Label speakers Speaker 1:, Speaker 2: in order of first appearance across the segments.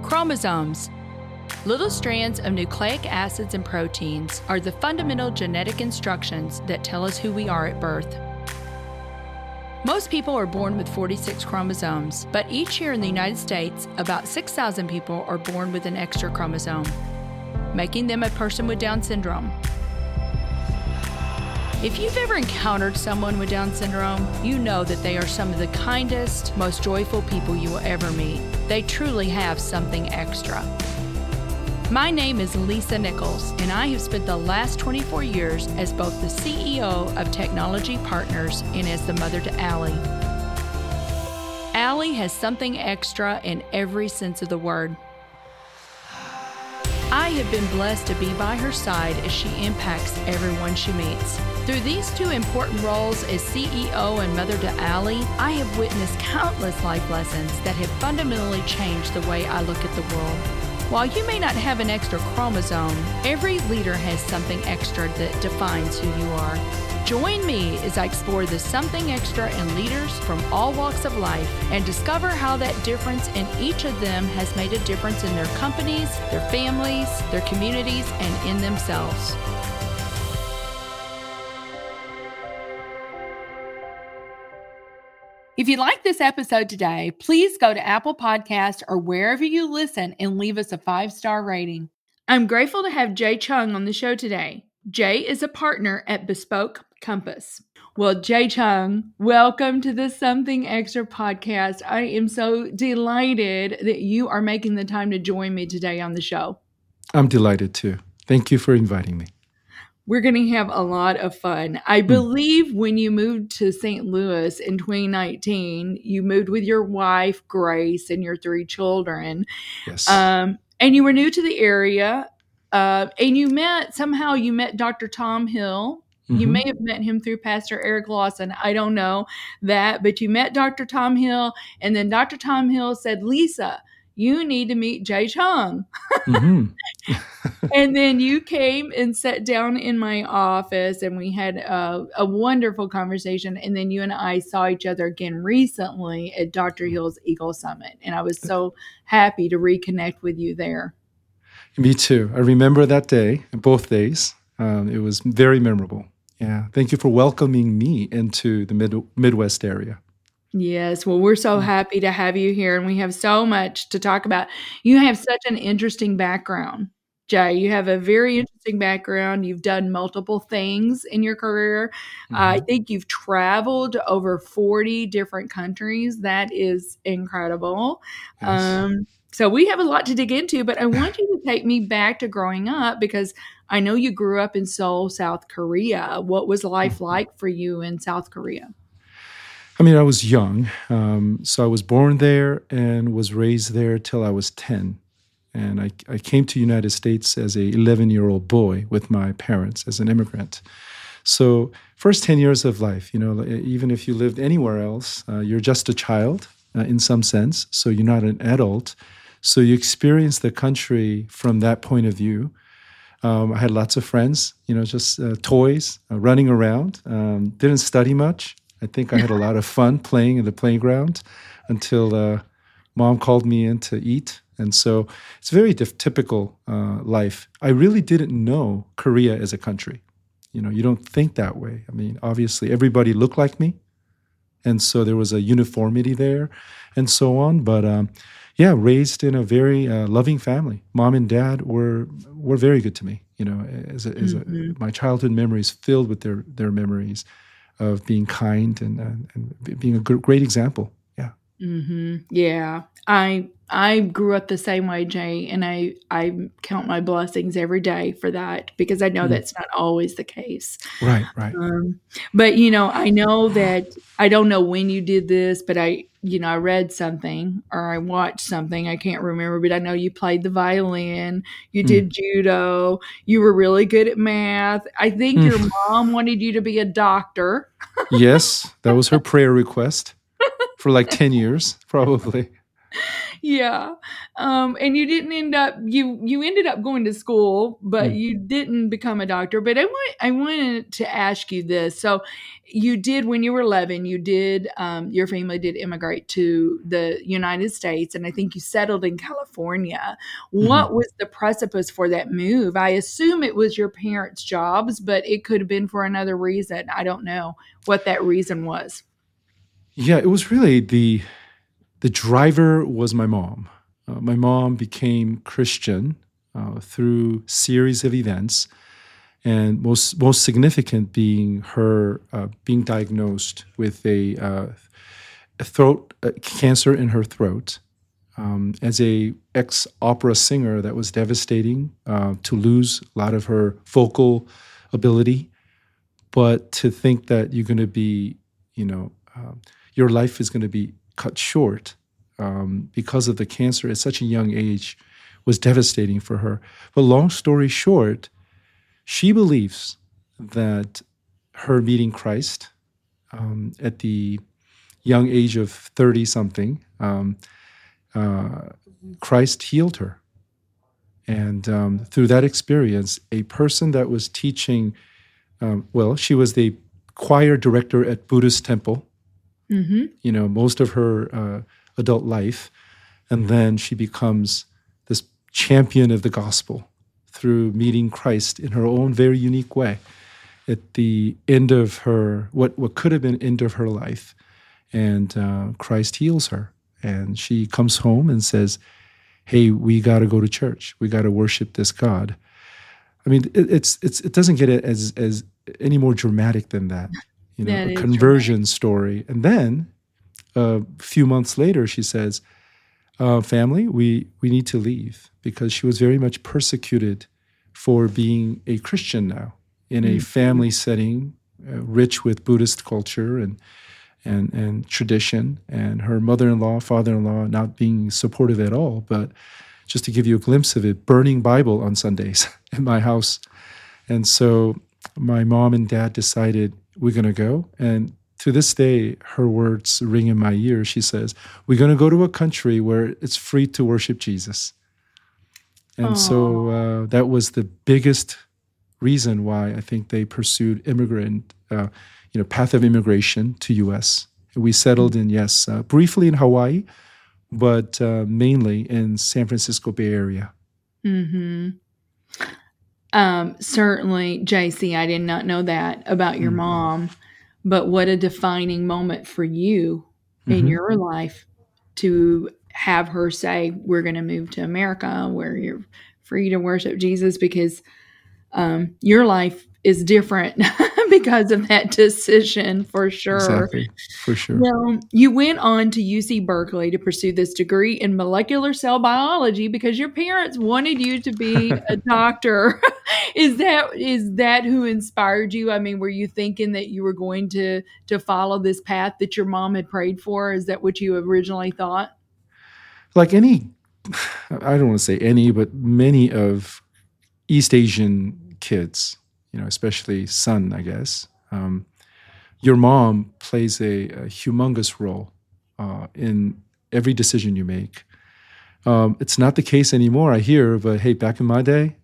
Speaker 1: Chromosomes. Little strands of nucleic acids and proteins are the fundamental genetic instructions that tell us who we are at birth. Most people are born with 46 chromosomes, but each year in the United States, about 6,000 people are born with an extra chromosome, making them a person with Down syndrome. If you've ever encountered someone with Down syndrome, you know that they are some of the kindest, most joyful people you will ever meet. They truly have something extra. My name is Lisa Nichols, and I have spent the last 24 years as both the CEO of Technology Partners and as the mother to Allie. Allie has something extra in every sense of the word. I have been blessed to be by her side as she impacts everyone she meets. Through these two important roles as CEO and mother to Allie, I have witnessed countless life lessons that have fundamentally changed the way I look at the world. While you may not have an extra chromosome, every leader has something extra that defines who you are. Join me as I explore the something extra in leaders from all walks of life and discover how that difference in each of them has made a difference in their companies, their families, their communities, and in themselves. If you like this episode today, please go to Apple Podcasts or wherever you listen and leave us a 5-star rating. I'm grateful to have Jay Chung on the show today. Jay is a partner at Bespoke Compass. Well, Jay Chung, welcome to the Something Extra podcast. I am so delighted that you are making the time to join me today on the show.
Speaker 2: I'm delighted too. Thank you for inviting me.
Speaker 1: We're going to have a lot of fun. I believe when you moved to St. Louis in 2019, you moved with your wife, Grace, and your 3 children.
Speaker 2: Yes.
Speaker 1: And you were new to the area. And you met Dr. Tom Hill. Mm-hmm. You may have met him through Pastor Eric Lawson. I don't know that, but you met Dr. Tom Hill. And then Dr. Tom Hill said, Lisa, you need to meet Jay Chung. Mm-hmm. And then you came and sat down in my office and we had a wonderful conversation. And then you and I saw each other again recently at Dr. Hill's Eagle Summit. And I was so happy to reconnect with you there.
Speaker 2: Me too. I remember that day, both days. It was very memorable. Yeah. Thank you for welcoming me into the Midwest area.
Speaker 1: Yes. Well, we're so happy to have you here and we have so much to talk about. You have such an interesting background, Jay. You have a very interesting background. You've done multiple things in your career. Mm-hmm. I think you've traveled to over 40 different countries. That is incredible. Yes. So we have a lot to dig into, but I want you to take me back to growing up because I know you grew up in Seoul, South Korea. What was life like for you in South Korea?
Speaker 2: I mean, I was young. So I was born there and was raised there till I was 10. And I came to the United States as a 11-year-old boy with my parents as an immigrant. So first 10 years of life, even if you lived anywhere else, you're just a child in some sense. So you're not an adult. So you experience the country from that point of view. I had lots of friends, just toys, running around. Didn't study much. I think I had a lot of fun playing in the playground until mom called me in to eat. And so it's very typical life. I really didn't know Korea as a country. You don't think that way. I mean, obviously, everybody looked like me. And so there was a uniformity there and so on. But raised in a very loving family. Mom and dad were very good to me. My childhood memories filled with their memories of being kind and being a great example. Yeah.
Speaker 1: Mm-hmm. Yeah. I grew up the same way, Jay, and I count my blessings every day for that because I know that's not always the case.
Speaker 2: Right.
Speaker 1: But, I know that I don't know when you did this, but I read something or I watched something. I can't remember, but I know you played the violin. You did judo. You were really good at math. I think your mom wanted you to be a doctor.
Speaker 2: Yes, that was her prayer request for like 10 years, probably.
Speaker 1: Yeah. And you didn't end up you ended up going to school, but
Speaker 2: Mm.
Speaker 1: you didn't become a doctor. But I wanted to ask you this. So you did when you were 11, you did your family did immigrate to the United States, and I think you settled in California.
Speaker 2: Mhm.
Speaker 1: What was the precipice for that move? I assume it was your parents' jobs, but it could have been for another reason. I don't know what that reason was.
Speaker 2: Yeah, it was really the driver was my mom. My mom became Christian through series of events, and most significant being her being diagnosed with a throat cancer in her throat. As a ex opera singer, that was devastating to lose a lot of her vocal ability, but to think that you're going to be, you know, your life is going to be cut short because of the cancer at such a young age was devastating for her. But long story short, she believes that her meeting Christ at the young age of 30 something, uh, Christ healed her. And through that experience, a person that was teaching, she was the choir director at Buddhist temple,
Speaker 1: Mm-hmm.
Speaker 2: most of her adult life. And then she becomes this champion of the gospel through meeting Christ in her own very unique way at the end of her, what could have been end of her life. And Christ heals her. And she comes home and says, hey, we got to go to church. We got to worship this God. I mean, it doesn't get as any more dramatic than that.
Speaker 1: That
Speaker 2: A
Speaker 1: is dramatic.
Speaker 2: conversion story. And then a few months later, she says, family, we need to leave, because she was very much persecuted for being a Christian now in a
Speaker 1: Mhm.
Speaker 2: family setting, rich with Buddhist culture and tradition, and her mother-in-law, father-in-law not being supportive at all. But just to give you a glimpse of it, burning Bible on Sundays in my house. And so my mom and dad decided we're going to go. And to this day, her words ring in my ear. She says, we're going to go to a country where it's free to worship Jesus. And so
Speaker 1: Oh,
Speaker 2: that was the biggest reason why I think they pursued path of immigration to U.S. We settled in, yes, briefly in Hawaii, but mainly in San Francisco Bay Area.
Speaker 1: mm-hmm. Certainly, JC, I did not know that about your
Speaker 2: Mm.
Speaker 1: mom, but what a defining moment for you in
Speaker 2: Mm-hmm.
Speaker 1: your life to have her say, we're going to move to America where you're free to worship Jesus, because your life is different because of that decision, for sure.
Speaker 2: Exactly, for sure.
Speaker 1: Well, you went on to UC Berkeley to pursue this degree in molecular cell biology because your parents wanted you to be a doctor. Is that who inspired you? I mean, were you thinking that you were going to follow this path that your mom had prayed for? Is that what you originally thought?
Speaker 2: Like any, I don't want to say any, but many of East Asian kids, especially son, I guess. Your mom plays a humongous role in every decision you make. It's not the case anymore, I hear, but hey, back in my day,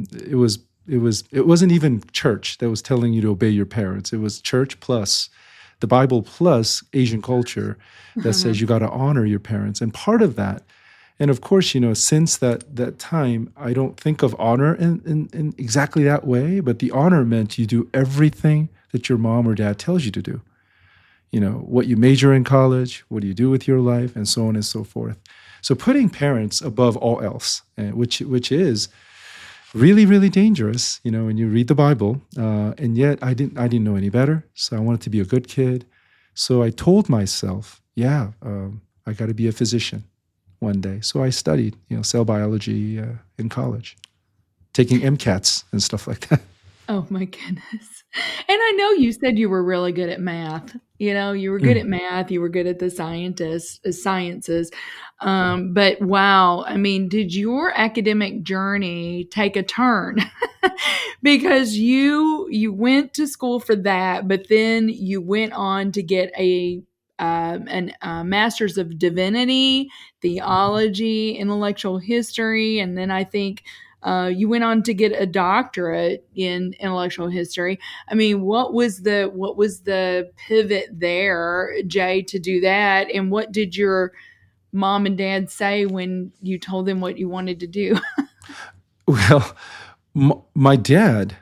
Speaker 2: it wasn't even church that was telling you to obey your parents. It was church plus the Bible plus Asian culture that
Speaker 1: Uh-huh.
Speaker 2: says you got to honor your parents. And part of that, and of course, since that time, I don't think of honor in exactly that way, but the honor meant you do everything that your mom or dad tells you to do. What you major in college, what do you do with your life, and so on and so forth. So putting parents above all else, which is really, really dangerous, when you read the Bible. And yet I didn't know any better. So I wanted to be a good kid. So I told myself, yeah, I got to be a physician one day. So I studied, cell biology in college, taking MCATs and stuff like that.
Speaker 1: Oh my goodness. And I know you said you were really good at math. You were good
Speaker 2: Mm.
Speaker 1: at math, you were good at the sciences. But wow, I mean, did your academic journey take a turn? Because you went to school for that, but then you went on to get a master's of divinity, theology, intellectual history, and then I think you went on to get a doctorate in intellectual history. I mean, what was the pivot there, Jay, to do that? And what did your mom and dad say when you told them what you wanted to do?
Speaker 2: Well, my dad,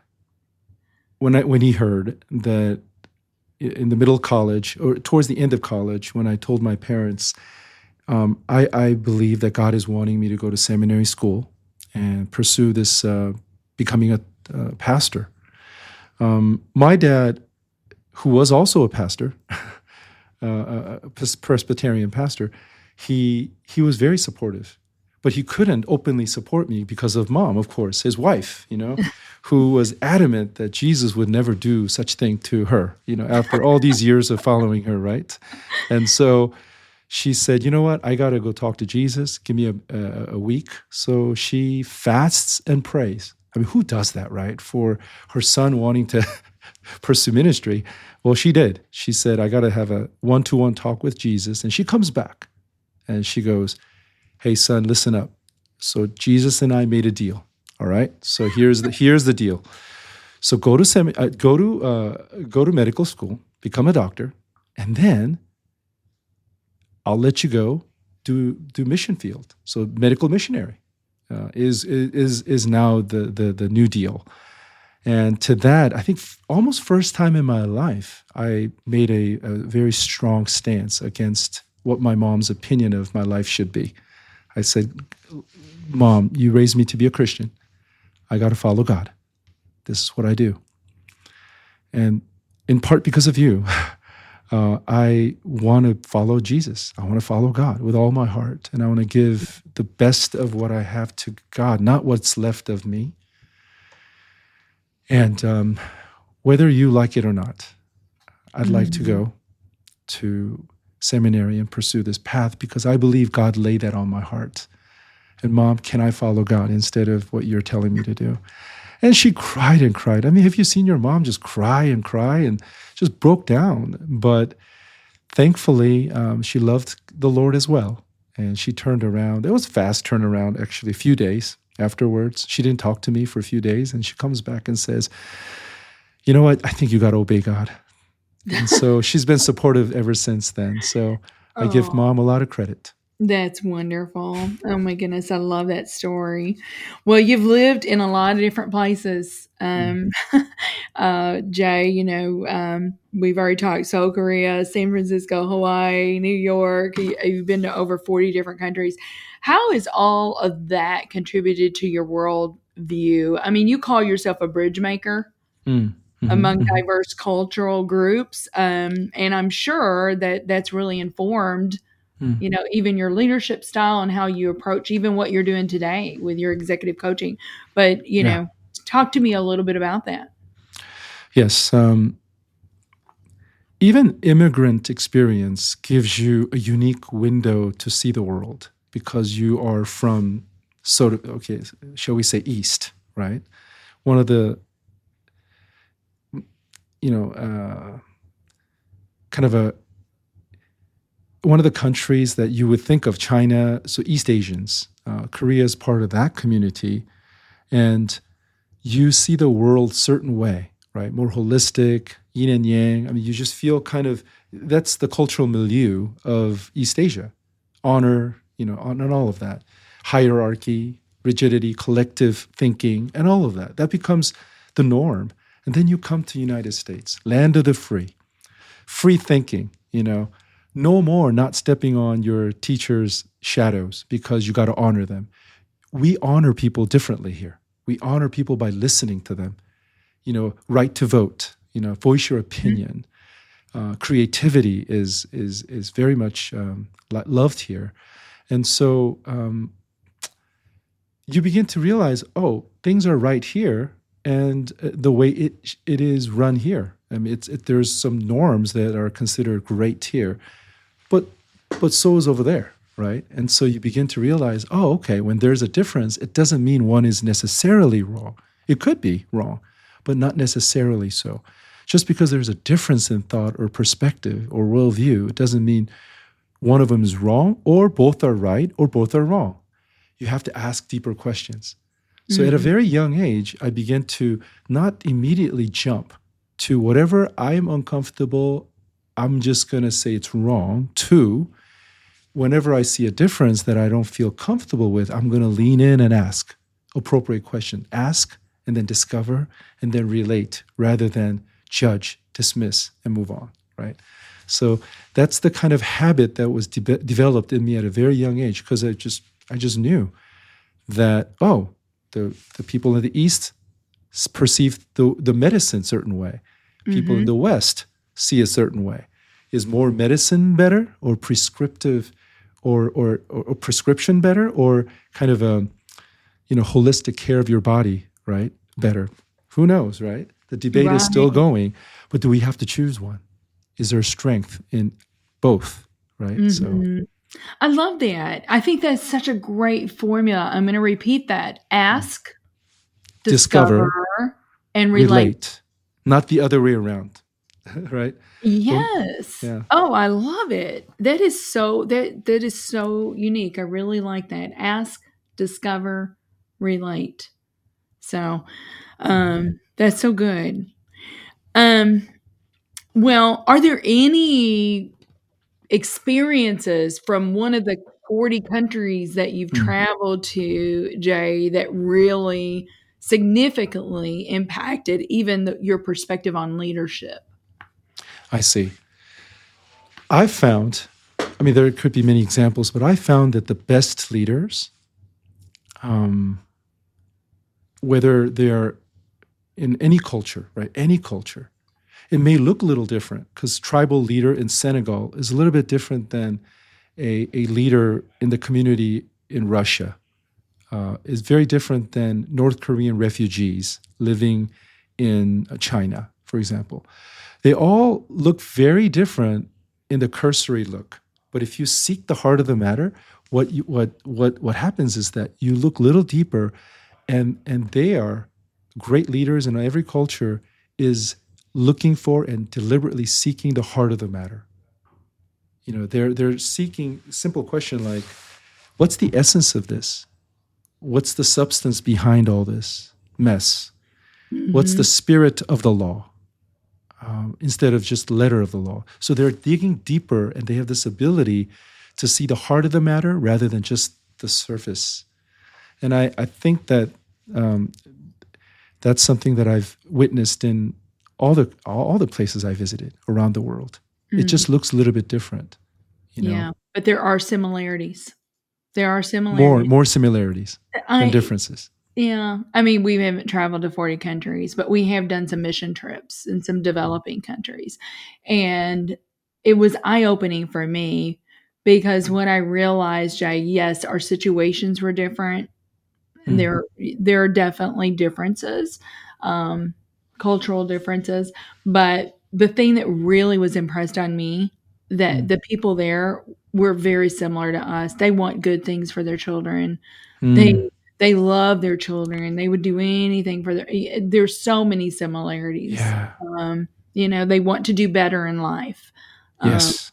Speaker 2: when he heard that in the middle of college or towards the end of college, when I told my parents, I believe that God is wanting me to go to seminary school and pursue this becoming a pastor. My dad, who was also a pastor, a Presbyterian pastor, he was very supportive, but he couldn't openly support me because of Mom, of course, his wife, who was adamant that Jesus would never do such thing to her, after all these years of following her, right? And so she said, you know what, I got to go talk to Jesus. Give me a week. So she fasts and prays. I mean, who does that, right? For her son wanting to pursue ministry. Well, she did. She said, I got to have a one-to-one talk with Jesus. And she comes back and she goes, hey, son, listen up. So Jesus and I made a deal. All right. So here's the deal. So go to medical school, become a doctor, and then I'll let you go do mission field. So medical missionary is now the new deal. And to that, I think almost first time in my life, I made a very strong stance against what my mom's opinion of my life should be. I said, Mom, you raised me to be a Christian. I got to follow God. This is what I do. And in part because of you, I want to follow Jesus. I want to follow God with all my heart. And I want to give the best of what I have to God, not what's left of me. And whether you like it or not, I'd like to go to seminary and pursue this path because I believe God laid that on my heart. And Mom, can I follow God instead of what you're telling me to do? And she cried and cried. I mean, have you seen your mom just cry and just broke down? But thankfully, she loved the Lord as well. And she turned around. It was a fast turnaround, actually, a few days afterwards. She didn't talk to me for a few days. And she comes back and says, you know what? I think you got to obey God. And so she's been supportive ever since then. So I give Mom a lot of credit.
Speaker 1: That's wonderful. Oh my goodness. I love that story. Well, you've lived in a lot of different places. Jay, we've already talked Seoul, Korea, San Francisco, Hawaii, New York. You've been to over 40 different countries. How has all of that contributed to your world view? I mean, you call yourself a bridge maker among diverse cultural groups. And I'm sure that that's really informed even your leadership style and how you approach even what you're doing today with your executive coaching. But, talk to me a little bit about that.
Speaker 2: Yes. Even immigrant experience gives you a unique window to see the world because you are from shall we say East, right? One of the, one of the countries that you would think of, China, so East Asians, Korea is part of that community, and you see the world certain way, right? More holistic, yin and yang. I mean, you just feel that's the cultural milieu of East Asia. Honor, and all of that. Hierarchy, rigidity, collective thinking, and all of that. That becomes the norm. And then you come to United States, land of the free thinking, no more not stepping on your teacher's shadows because you got to honor them. We honor people differently here. We honor people by listening to them. Right to vote, voice your opinion. Creativity is very much loved here. And so you begin to realize, things are right here and the way it is run here. I mean, there's some norms that are considered great here, but so is over there, right? And so you begin to realize, when there's a difference, it doesn't mean one is necessarily wrong. It could be wrong, but not necessarily so. Just because there's a difference in thought or perspective or worldview, it doesn't mean one of them is wrong or both are right or both are wrong. You have to ask deeper questions. So at a very young age, I began to not immediately jump to whatever I'm uncomfortable, I'm just going to say it's wrong, to whenever I see a difference that I don't feel comfortable with, I'm going to lean in and ask appropriate question. Ask and then discover and then relate rather than judge, dismiss, and move on, right? So that's the kind of habit that was developed in me at a very young age because I just knew that, the people in the East perceive the medicine a certain way. People in the West see a certain way. Is more medicine better or prescriptive or prescription better or kind of a holistic care of your body, right? Better. Who knows, right? The debate is still going, but do we have to choose one? Is there strength in both, right? So
Speaker 1: I love that. I think that's such a great formula. I'm going to repeat that. Ask, discover and relate.
Speaker 2: Not the other way around, right?
Speaker 1: Yes.
Speaker 2: Yeah.
Speaker 1: Oh, I love it. That is so unique. I really like that. Ask, discover, relate. So, that's so good. Well, are there any experiences from one of the 40 countries that you've traveled to, Jay, that really significantly impacted even your perspective on leadership?
Speaker 2: I see. I found, there could be many examples, but I found that the best leaders, whether they're in any culture, right? Any culture, it may look a little different because tribal leader in Senegal is a little bit different than a leader in the community in Russia. Is very different than North Korean refugees living in China, for example. They all look very different in the cursory look. But if you seek the heart of the matter, what happens is that you look a little deeper, and they are great leaders in every culture is looking for and deliberately seeking the heart of the matter. They're seeking a simple question like, what's the essence of this? What's the substance behind all this mess? What's the spirit of the law? Instead of just the letter of the law. So they're digging deeper and they have this ability to see the heart of the matter rather than just the surface. And I think that that's something that I've witnessed in all the places I visited around the world. It just looks a little bit different.
Speaker 1: Yeah, but there are similarities. There are similarities.
Speaker 2: More similarities than differences.
Speaker 1: Yeah. We haven't traveled to 40 countries, but we have done some mission trips in some developing countries. And it was eye-opening for me because when I realized, yes, our situations were different. And there are definitely differences, cultural differences. But the thing that really was impressed on me, that the people there were very similar to us. They want good things for their children. They love their children. They would do anything for there's so many similarities.
Speaker 2: Yeah.
Speaker 1: They want to do better in life.
Speaker 2: Yes.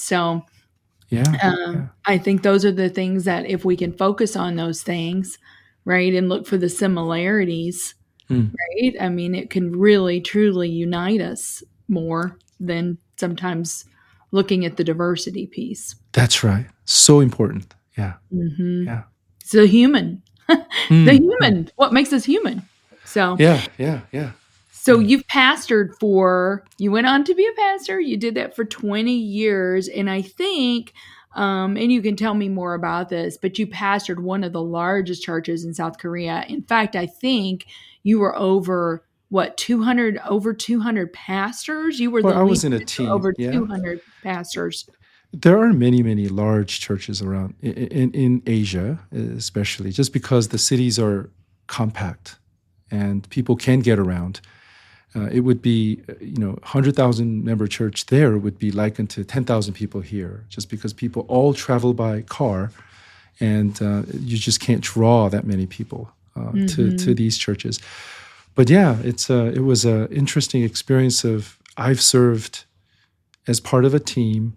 Speaker 1: I think those are the things that if we can focus on those things, right, and look for the similarities, right? It can really, truly unite us more than sometimes looking at the diversity piece.
Speaker 2: That's right. So important. Yeah.
Speaker 1: Yeah. It's the human. The human. What makes us human? So
Speaker 2: yeah.
Speaker 1: So you've pastored you went on to be a pastor. You did that for 20 years. And I think, and you can tell me more about this, but you pastored one of the largest churches in South Korea. In fact, I think you were over 200 pastors? You were
Speaker 2: I was in a team.
Speaker 1: Over 200 pastors.
Speaker 2: There are many, many large churches around in Asia, especially, just because the cities are compact and people can get around. It would be, 100,000 member church there would be likened to 10,000 people here, just because people all travel by car, and you just can't draw that many people to these churches. But yeah, it was a interesting experience. I've served as part of a team,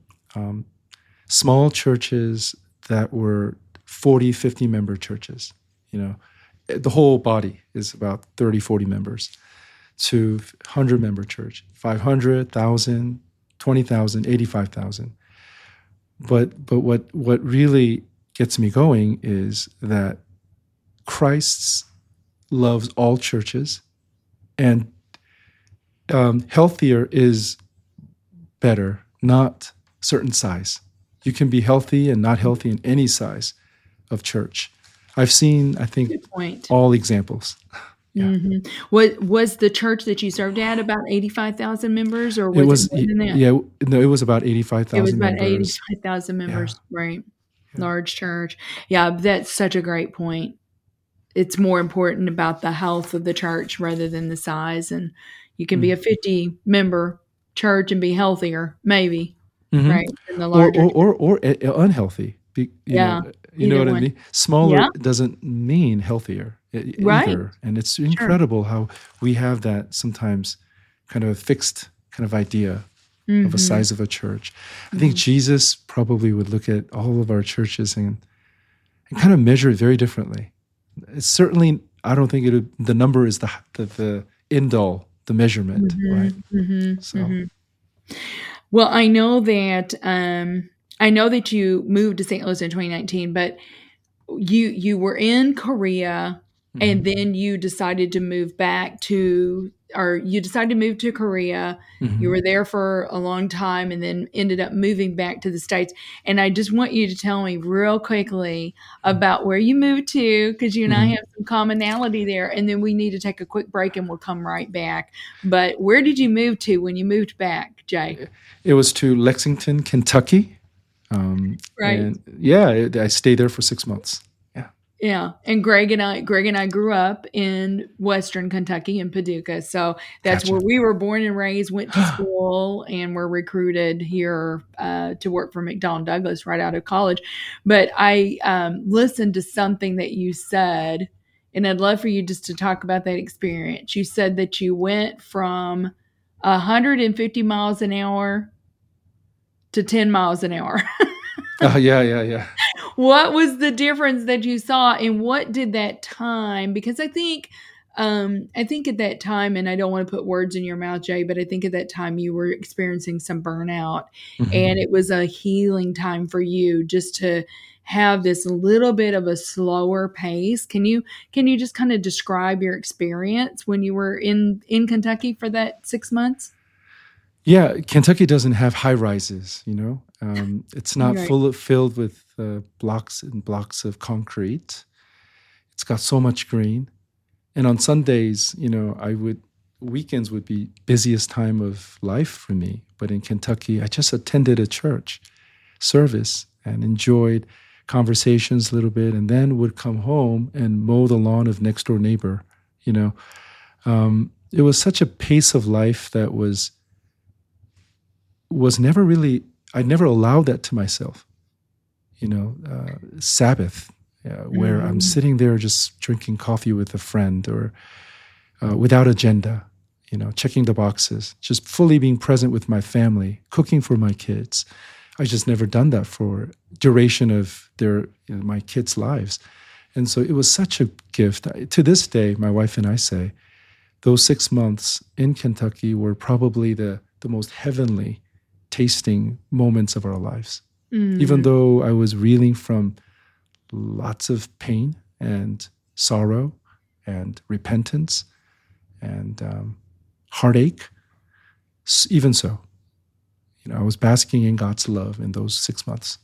Speaker 2: small churches that were 40, 50 member churches. The whole body is about 30, 40 members, to 100 member church, 500, 1,000, 20,000, 85,000. But what really gets me going is that Christ loves all churches, and healthier is better, not certain size. You can be healthy and not healthy in any size of church. I've seen, I think, all examples. Yeah.
Speaker 1: Mm-hmm. What was the church that you served at about 85,000 members, or was it more than that?
Speaker 2: Yeah, no, it was about 85,000 members.
Speaker 1: It was about 85,000 members, yeah. Right? Yeah. Large church. Yeah, that's such a great point. It's more important about the health of the church rather than the size. And you can be a 50-member church and be healthier, maybe, right? Than the larger
Speaker 2: or unhealthy. You know what I mean? Smaller doesn't mean healthier either. And it's incredible how we have that sometimes kind of a fixed kind of idea of a size of a church. I think Jesus probably would look at all of our churches and kind of measure it very differently. It's certainly, I don't think the number is the end all, the measurement, right? So.
Speaker 1: Well, I know that you moved to St. Louis in 2019, but you were in Korea, and then you decided to move to Korea. You were there for a long time and then ended up moving back to the States. And I just want you to tell me real quickly about where you moved to, because you and I have some commonality there. And then we need to take a quick break and we'll come right back. But where did you move to when you moved back, Jay?
Speaker 2: It was to Lexington, Kentucky.
Speaker 1: Right.
Speaker 2: And I stayed there for 6 months.
Speaker 1: Yeah. And Greg and I grew up in Western Kentucky in Paducah. So that's where we were born and raised, went to school, and were recruited here to work for McDonnell Douglas right out of college. But I listened to something that you said, and I'd love for you just to talk about that experience. You said that you went from 150 miles an hour to 10 miles an hour.
Speaker 2: Yeah.
Speaker 1: What was the difference that you saw, and what did that time? Because I think at that time, and I don't want to put words in your mouth, Jay, but I think at that time you were experiencing some burnout, and it was a healing time for you just to have this little bit of a slower pace. Can you just kind of describe your experience when you were in Kentucky for that 6 months?
Speaker 2: Yeah, Kentucky doesn't have high rises, It's not filled with blocks and blocks of concrete. It's got so much green. And on Sundays, weekends would be busiest time of life for me. But in Kentucky, I just attended a church service and enjoyed conversations a little bit, and then would come home and mow the lawn of next door neighbor. It was such a pace of life that was never really, I never allowed that to myself. Sabbath, where I'm sitting there just drinking coffee with a friend, or without agenda, checking the boxes, just fully being present with my family, cooking for my kids. I just never done that for duration of my kids' lives. And so it was such a gift. To this day, my wife and I say, those 6 months in Kentucky were probably the most heavenly tasting moments of our lives. Even though I was reeling from lots of pain and sorrow and repentance and heartache, even so, I was basking in God's love in those 6 months.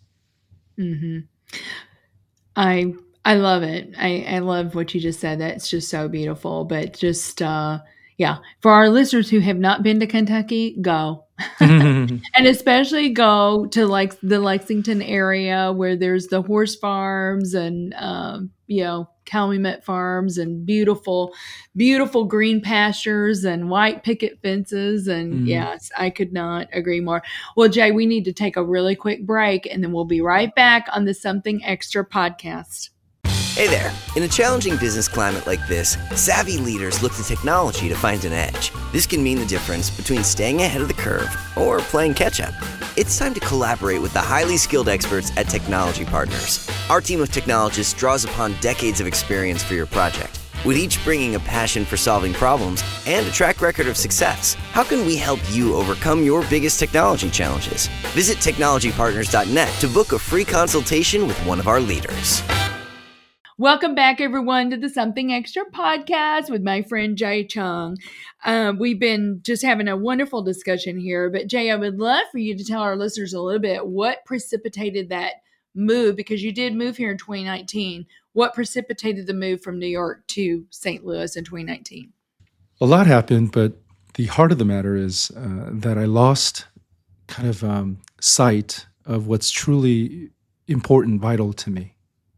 Speaker 1: I love it. I love what you just said. That's just so beautiful. But just, for our listeners who have not been to Kentucky, go. And especially go to the Lexington area where there's the horse farms and, calumet farms and beautiful, beautiful green pastures and white picket fences. And yes, I could not agree more. Well, Jay, we need to take a really quick break, and then we'll be right back on the Something Extra podcast.
Speaker 3: Hey there. In a challenging business climate like this, savvy leaders look to technology to find an edge. This can mean the difference between staying ahead of the curve or playing catch-up. It's time to collaborate with the highly skilled experts at Technology Partners. Our team of technologists draws upon decades of experience for your project, with each bringing a passion for solving problems and a track record of success. How can we help you overcome your biggest technology challenges? Visit technologypartners.net to book a free consultation with one of our leaders.
Speaker 1: Welcome back, everyone, to the Something Extra podcast with my friend Jay Chung. We've been just having a wonderful discussion here, but Jay, I would love for you to tell our listeners a little bit what precipitated that move, because you did move here in 2019. What precipitated the move from New York to St. Louis in 2019?
Speaker 2: A lot happened, but the heart of the matter is that I lost kind of sight of what's truly important, vital to me.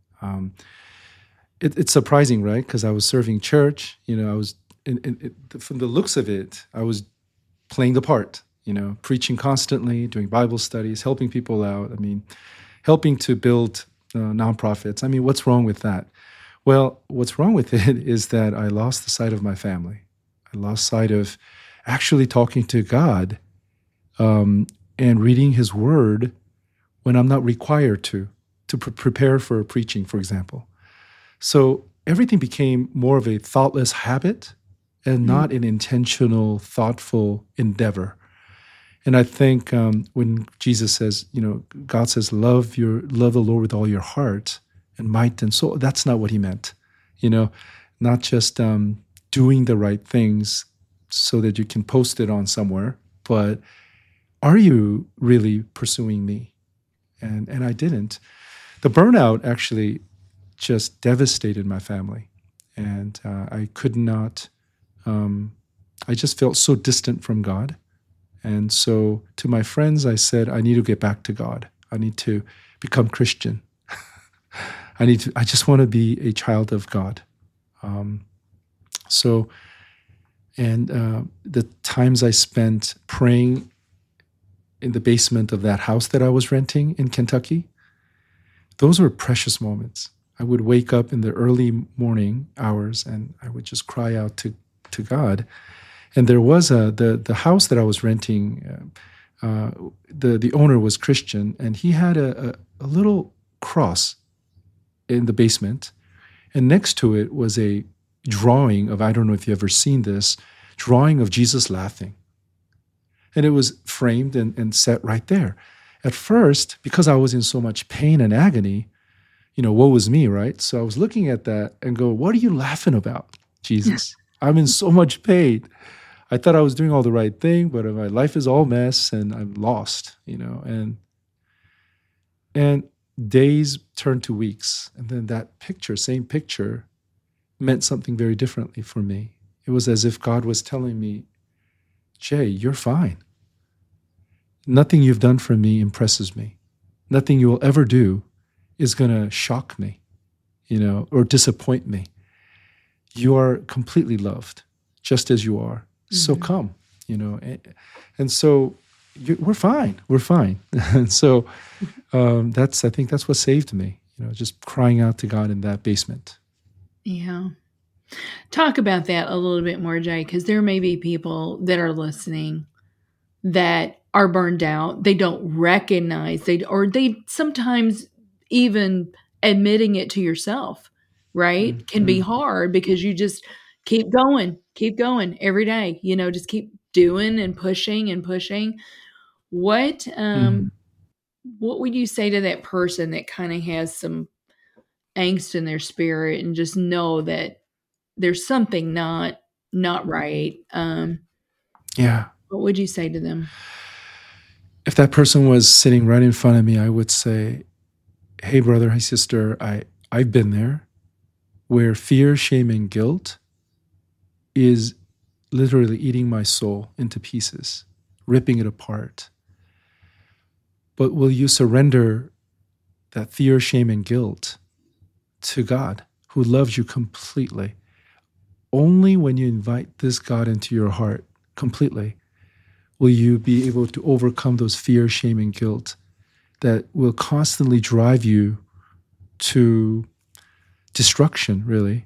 Speaker 2: It's surprising, right? Because I was serving church. I was, from the looks of it, I was playing the part, preaching constantly, doing Bible studies, helping people out. Helping to build nonprofits. What's wrong with that? Well, what's wrong with it is that I lost the sight of my family. I lost sight of actually talking to God and reading His Word when I'm not required to prepare for preaching, for example. So everything became more of a thoughtless habit and not an intentional, thoughtful endeavor. And I think when Jesus says, God says, love the Lord with all your heart and might and soul, that's not what He meant. Not just doing the right things so that you can post it on somewhere, but are you really pursuing me? And I didn't. The burnout actually just devastated my family. And I could not, I just felt so distant from God. And so to my friends, I said, I need to get back to God. I need to become Christian. I just want to be a child of God. The times I spent praying in the basement of that house that I was renting in Kentucky, those were precious moments. I would wake up in the early morning hours and I would just cry out to God. And there was the house that I was renting, the owner was Christian, and he had a little cross in the basement. And next to it was a drawing of, I don't know if you've ever seen this, drawing of Jesus laughing. And it was framed and set right there. At first, because I was in so much pain and agony, woe was me, right? So I was looking at that and go, what are you laughing about, Jesus? I'm in so much pain. I thought I was doing all the right thing, but my life is all mess and I'm lost, and days turned to weeks. And then that same picture meant something very differently for me. It was as if God was telling me, Jay, you're fine. Nothing you've done for me impresses me. Nothing you will ever do is going to shock me, or disappoint me. You are completely loved, just as you are. So come, and so we're fine. We're fine. And so I think that's what saved me, just crying out to God in that basement.
Speaker 1: Yeah. Talk about that a little bit more, Jay, because there may be people that are listening that are burned out. They don't recognize, they sometimes even admitting it to yourself, right? Can be hard because you just keep going every day, just keep doing and pushing. What would you say to that person that kind of has some angst in their spirit and just know that there's something not right? What would you say to them?
Speaker 2: If that person was sitting right in front of me, I would say, hey, brother, hey, sister, I've been there where fear, shame, and guilt is literally eating my soul into pieces, ripping it apart. But will you surrender that fear, shame, and guilt to God, who loves you completely? Only when you invite this God into your heart completely will you be able to overcome those fear, shame, and guilt that will constantly drive you to destruction, really.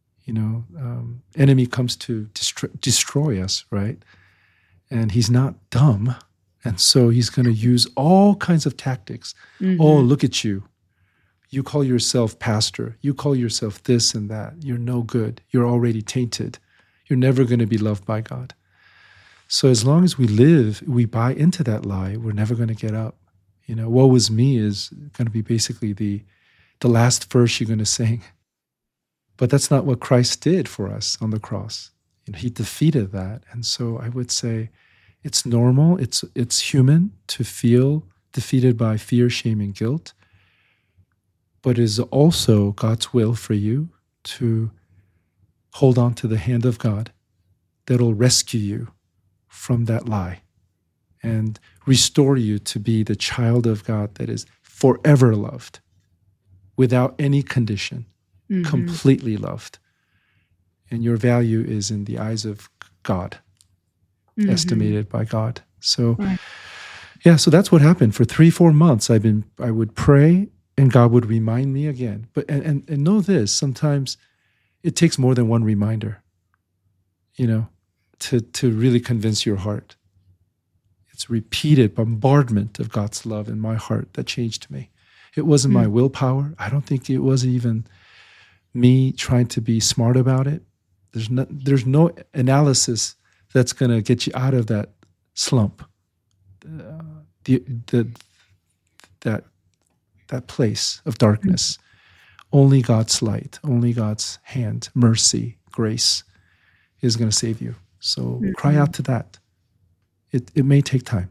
Speaker 2: Enemy comes to destroy us, right? And he's not dumb. And so he's going to use all kinds of tactics. Mm-hmm. Oh, look at you. You call yourself pastor. You call yourself this and that. You're no good. You're already tainted. You're never going to be loved by God. So as long as we buy into that lie, we're never going to get up. Woe was me is going to be basically the last verse you're going to sing. But that's not what Christ did for us on the cross. He defeated that. And so I would say it's normal, it's human to feel defeated by fear, shame, and guilt. But it is also God's will for you to hold on to the hand of God that'll rescue you from that lie and restore you to be the child of God that is forever loved, without any condition, completely loved. And your value is in the eyes of God, estimated by God. So, so that's what happened. For 3-4 months, I would pray, and God would remind me again. But and know this: sometimes it takes more than one reminder, to really convince your heart. It's repeated bombardment of God's love in my heart that changed me. It wasn't my willpower. I don't think it was even me trying to be smart about it. There's no analysis that's going to get you out of that slump, that place of darkness. Only God's light, only God's hand, mercy, grace is going to save you. So cry out to that. It may take time.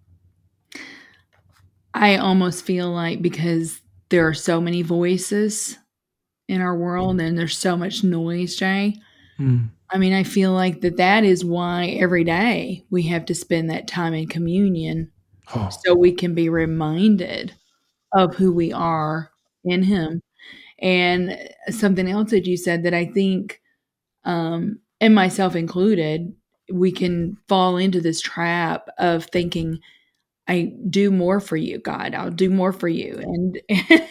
Speaker 1: I almost feel like, because there are so many voices in our world and there's so much noise, Jay. I mean, I feel like that is why every day we have to spend that time in communion, so we can be reminded of who we are in Him. And something else that you said that I think, and myself included, we can fall into this trap of thinking, I do more for you, God. I'll do more for you. And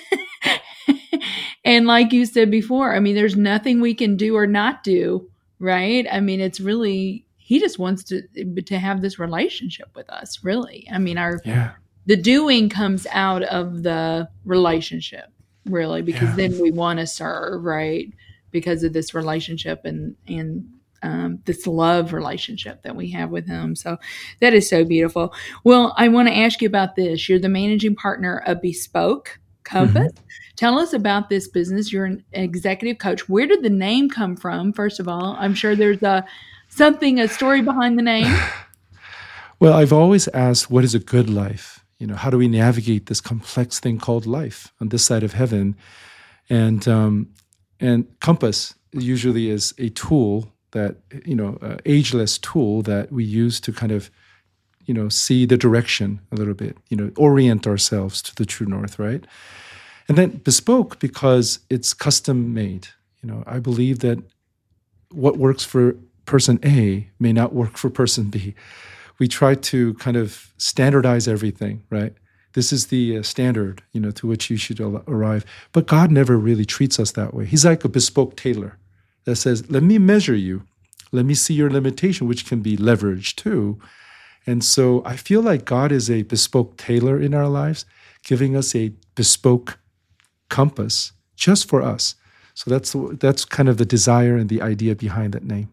Speaker 1: and like you said before, I mean, there's nothing we can do or not do, right? I mean, it's really, He just wants to have this relationship with us, really. I mean, the doing comes out of the relationship, really, because then we want to serve, right? Because of this relationship and this love relationship that we have with Him. So that is so beautiful. Well, I want to ask you about this. You're the managing partner of Bespoke Compass. Tell us about this business. You're an executive coach. Where did the name come from? First of all, I'm sure there's a story behind the name.
Speaker 2: Well, I've always asked, what is a good life? How do we navigate this complex thing called life on this side of heaven? And Compass usually is a tool that, ageless tool that we use to kind of, see the direction a little bit, orient ourselves to the true north, right? And then Bespoke, because it's custom made. I believe that what works for person A may not work for person B. We try to kind of standardize everything, right? This is the standard, to which you should arrive. But God never really treats us that way. He's like a bespoke tailor that says, let me measure you. Let me see your limitation, which can be leveraged too. And so I feel like God is a bespoke tailor in our lives, giving us a bespoke compass just for us. So that's kind of the desire and the idea behind that name.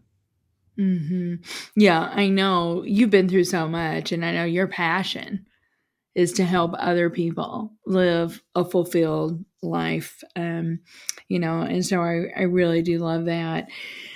Speaker 1: Yeah, I know you've been through so much, and I know your passion is to help other people live a fulfilled life. And so I really do love that.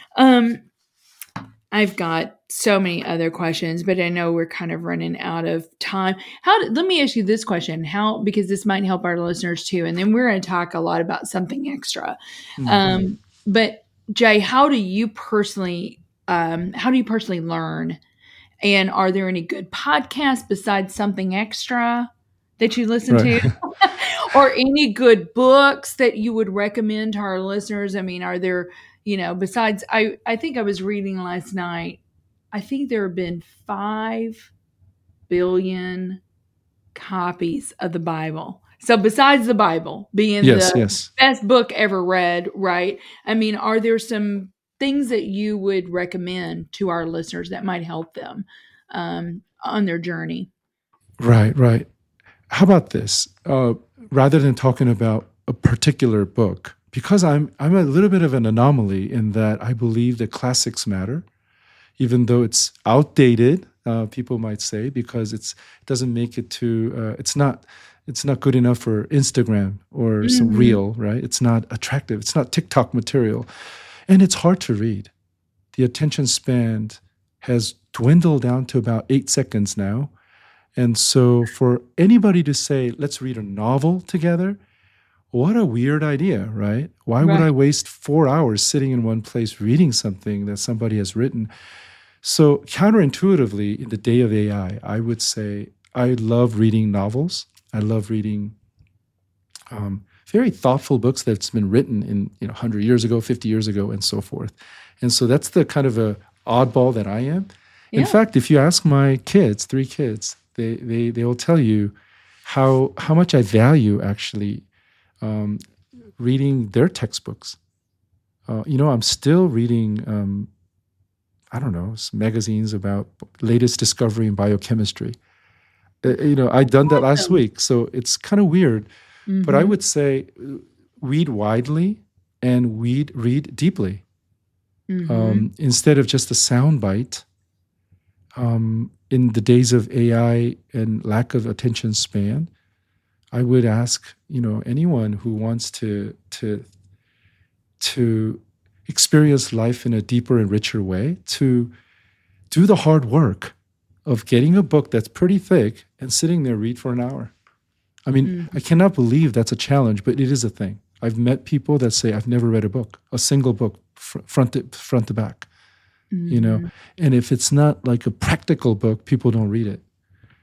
Speaker 1: I've got so many other questions, but I know we're kind of running out of time. Let me ask you this question, because this might help our listeners too. And then we're going to talk a lot about something extra. But Jay, how do you personally learn? And are there any good podcasts besides Something Extra that you listen to? Or any good books that you would recommend to our listeners? I mean, are there, besides, I think I was reading last night, I think there have been 5 billion copies of the Bible So besides the Bible being
Speaker 2: Yes,
Speaker 1: the
Speaker 2: yes.
Speaker 1: best book ever read, right? I mean, are there some things that you would recommend to our listeners that might help them on their journey?
Speaker 2: Right, right. How about this? Rather than talking about a particular book, because I'm a little bit of an anomaly in that I believe that classics matter, even though it's outdated. People might say because it doesn't make it to it's not good enough for Instagram or some reel, right? It's not attractive. It's not TikTok material, and it's hard to read. The attention span has dwindled down to about 8 seconds now. And so for anybody to say, let's read a novel together, what a weird idea, right? Why would
Speaker 1: Right.
Speaker 2: I waste 4 hours sitting in one place reading something that somebody has written? So counterintuitively, in the day of AI, I would say I love reading novels. I love reading very thoughtful books that's been written in 100 years ago, 50 years ago, and so forth. And so that's the kind of a oddball that I am. In
Speaker 1: Yeah.
Speaker 2: fact, if you ask my kids, 3 kids, they will tell you how much I value actually reading their textbooks. I'm still reading, I don't know, some magazines about latest discovery in biochemistry. I'd done that last
Speaker 1: Awesome.
Speaker 2: week, so it's kind of weird. But I
Speaker 1: Mhm.
Speaker 2: would say read widely and read deeply.
Speaker 1: Mhm.
Speaker 2: Instead of just a soundbite. In the days of AI and lack of attention span, I would ask, anyone who wants to experience life in a deeper and richer way to do the hard work of getting a book that's pretty thick and sitting there read for an hour. I mean, I cannot believe that's a challenge, but it is a thing. I've met people that say, I've never read a single book, front to back. And if it's not like a practical book, people don't read it.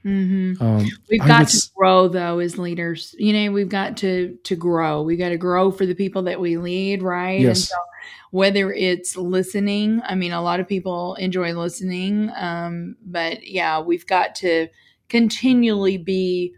Speaker 1: We've
Speaker 2: I
Speaker 1: got
Speaker 2: would
Speaker 1: to grow though as leaders. We've got to grow. We got to grow for the people that we lead, right? And
Speaker 2: Yes.
Speaker 1: so whether it's listening, I mean, a lot of people enjoy listening, but yeah, we've got to continually be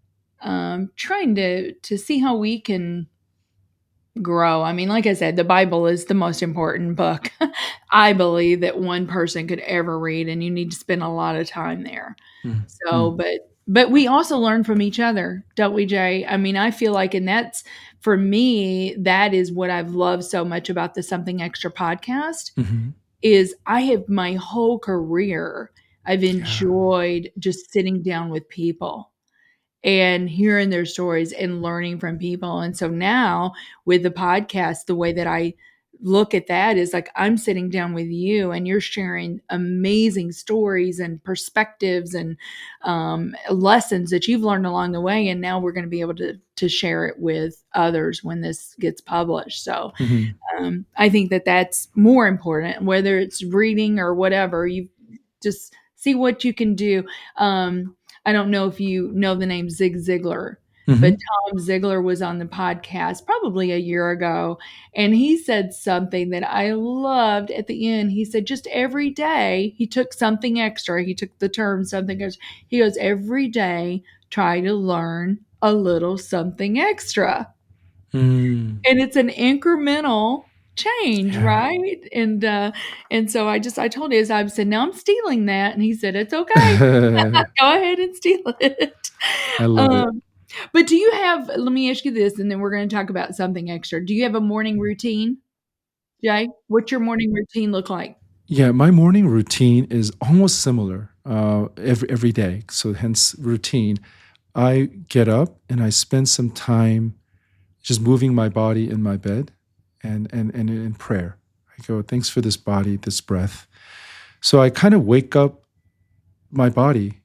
Speaker 1: trying to see how we can grow. I mean, like I said, the Bible is the most important book I believe that one person could ever read, and you need to spend a lot of time there. So, but we also learn from each other, don't we, Jay? I mean, I feel like, and that's for me, that is what I've loved so much about the Something Extra podcast
Speaker 2: Mhm.
Speaker 1: is I have my whole career, I've
Speaker 2: Yeah.
Speaker 1: enjoyed just sitting down with people and hearing their stories and learning from people. And so now with the podcast, the way that I look at that is like I'm sitting down with you and you're sharing amazing stories and perspectives and lessons that you've learned along the way. And now we're going to be able to share it with others when this gets published. So
Speaker 2: Mhm.
Speaker 1: I think that that's more important, whether it's reading or whatever. You just see what you can do. I don't know if you know the name Zig Ziglar, but
Speaker 2: Mhm.
Speaker 1: Tom Ziglar was on the podcast probably a year ago, and he said something that I loved at the end. He said, just every day, he took something extra. He took the term something extra. He goes, every day, try to learn a little something extra.
Speaker 2: Mm.
Speaker 1: And it's an incremental change,
Speaker 2: Yeah.
Speaker 1: right? And so I told his, I said, now I'm stealing that. And he said, it's okay. Go ahead and steal it.
Speaker 2: I love it.
Speaker 1: But do you have, let me ask you this, and then we're going to talk about something extra. Do you have a morning routine, Jay? What's your morning routine look like?
Speaker 2: Yeah, my morning routine is almost similar every day. So hence routine. I get up and I spend some time just moving my body in my bed and in prayer. I go, thanks for this body, this breath. So I kind of wake up my body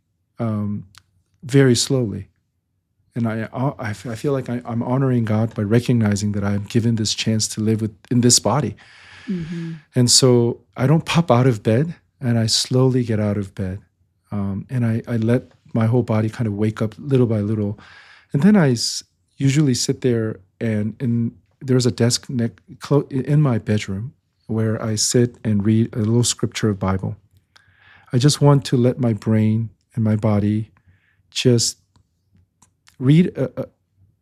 Speaker 2: very slowly. And I feel like I'm honoring God by recognizing that I'm given this chance to live in this body.
Speaker 1: Mm-hmm.
Speaker 2: And so I don't pop out of bed, and I slowly get out of bed. And I let my whole body kind of wake up little by little. And then I usually sit there, and there's a desk in my bedroom where I sit and read a little scripture of Bible. I just want to let my brain and my body just read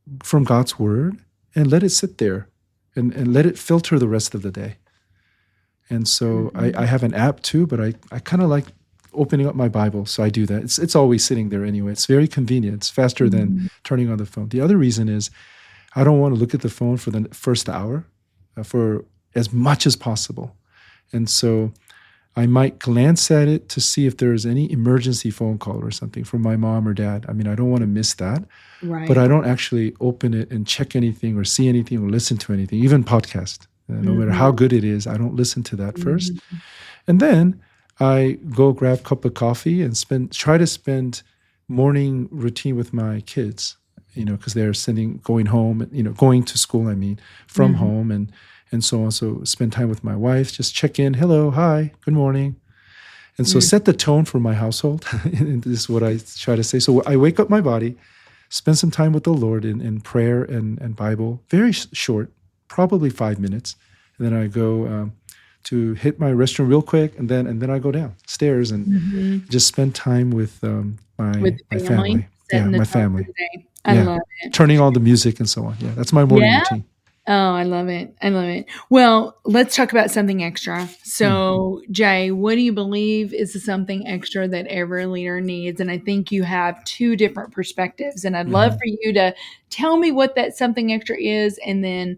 Speaker 2: from God's word and let it sit there and let it filter the rest of the day. And so I have an app too, but I kind of like opening up my Bible. So I do that. It's always sitting there anyway. It's very convenient. It's faster than turning on the phone. The other reason is I don't want to look at the phone for the first hour for as much as possible. And so I might glance at it to see if there's any emergency phone call or something from my mom or dad. I mean, I don't want to miss that. Right. But I don't actually open it and check anything or see anything or listen to anything, even podcast. No matter how good it is, I don't listen to that first. And then I go grab a cup of coffee and try to spend morning routine with my kids, because they're going home, going to school, from home and so on. So spend time with my wife, just check in, hello, hi, good morning. And so set the tone for my household. And this is what I try to say. So I wake up my body, spend some time with the Lord in prayer and Bible, very short, probably 5 minutes. And then I go to hit my restroom real quick, and then I go downstairs and just spend time with my family. Yeah, my family.
Speaker 1: I love it.
Speaker 2: Turning on the music and so on. Yeah, that's my morning routine.
Speaker 1: Oh, I love it. I love it. Well, let's talk about something extra. So, Jay, what do you believe is the something extra that every leader needs? And I think you have two different perspectives. And I'd love for you to tell me what that something extra is and then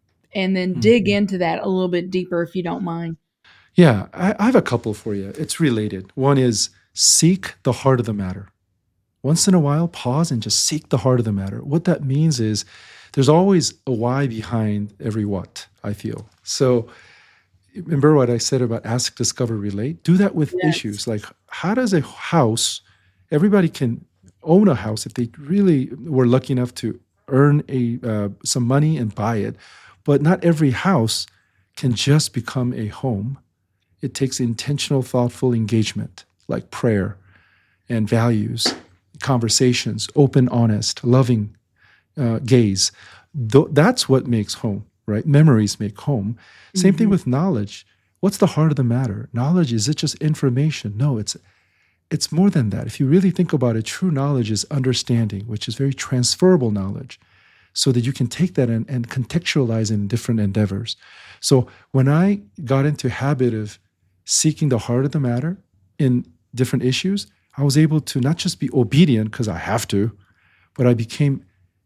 Speaker 1: dig into that a little bit deeper, if you don't mind.
Speaker 2: Yeah, I have a couple for you. It's related. One is seek the heart of the matter. Once in a while, pause and just seek the heart of the matter. What that means is there's always a why behind every what, I feel. So remember what I said about ask, discover, relate? Do that with issues. Like, how does a house, everybody can own a house if they really were lucky enough to earn some money and buy it. But not every house can just become a home. It takes intentional, thoughtful engagement, like prayer and values, conversations, open, honest, loving gaze. That's what makes home, right? Memories make home. Same thing with knowledge. What's the heart of the matter? Knowledge, is it just information? No, it's more than that. If you really think about it, true knowledge is understanding, which is very transferable knowledge, so that you can take that and contextualize in different endeavors. So when I got into habit of seeking the heart of the matter in different issues, I was able to not just be obedient because I have to, but I became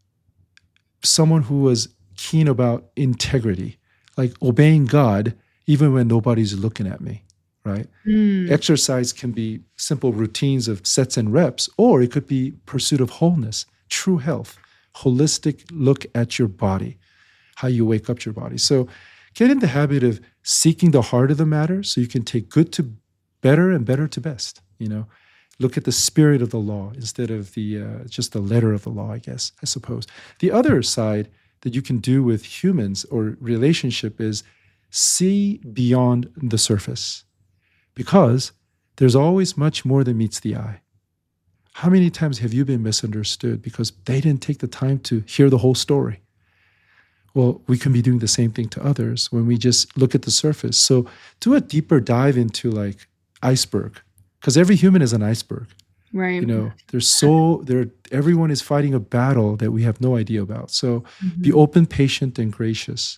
Speaker 2: someone who was keen about integrity, like obeying God even when nobody's looking at me, right? Exercise can be simple routines of sets and reps, or it could be pursuit of wholeness, true health, holistic look at your body, how you wake up your body. So get in the habit of seeking the heart of the matter so you can take good to better and better to best, Look at the spirit of the law instead of just the letter of the law, I suppose. The other side that you can do with humans or relationship is see beyond the surface, because there's always much more than meets the eye. How many times have you been misunderstood because they didn't take the time to hear the whole story? Well, we can be doing the same thing to others when we just look at the surface. So do a deeper dive into like iceberg, because every human is an iceberg.
Speaker 1: Right.
Speaker 2: Everyone is fighting a battle that we have no idea about. So be open, patient, and gracious.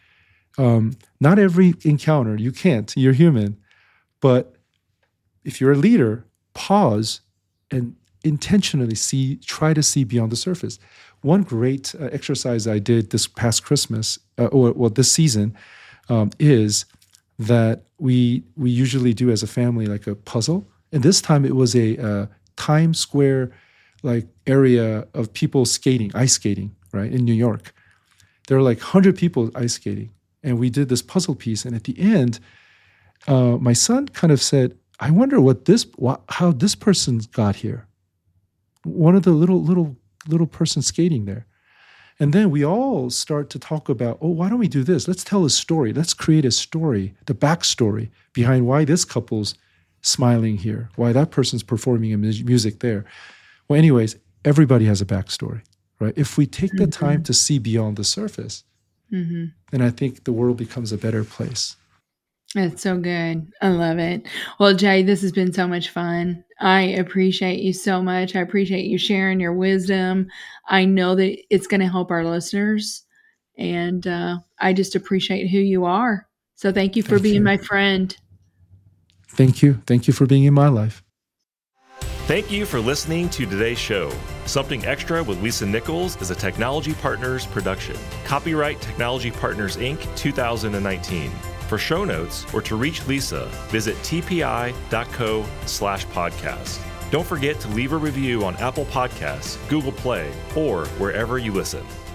Speaker 2: Not every encounter, you can't, you're human. But if you're a leader, pause and intentionally try to see beyond the surface. One great exercise I did this past Christmas, this season, is that we usually do as a family like a puzzle. And this time it was a Times Square like area of people skating, ice skating, right, in New York. There were like 100 people ice skating. And we did this puzzle piece. And at the end, my son kind of said, I wonder how this person got here. One of the little person skating there. And then we all start to talk about, why don't we do this? Let's tell a story. Let's create a story, the backstory behind why this couple's smiling here, why that person's performing music there. Well, anyways, everybody has a backstory, right? If we take the time to see beyond the surface, then I think the world becomes a better place.
Speaker 1: It's so good. I love it. Well, Jay, this has been so much fun. I appreciate you so much. I appreciate you sharing your wisdom. I know that it's going to help our listeners. And I just appreciate who you are. So thank you for being my friend.
Speaker 2: Thank you. Thank you for being in my life.
Speaker 4: Thank you for listening to today's show. Something Extra with Lisa Nichols is a Technology Partners production. Copyright Technology Partners, Inc. 2019. For show notes or to reach Lisa, visit tpi.co/podcast. Don't forget to leave a review on Apple Podcasts, Google Play, or wherever you listen.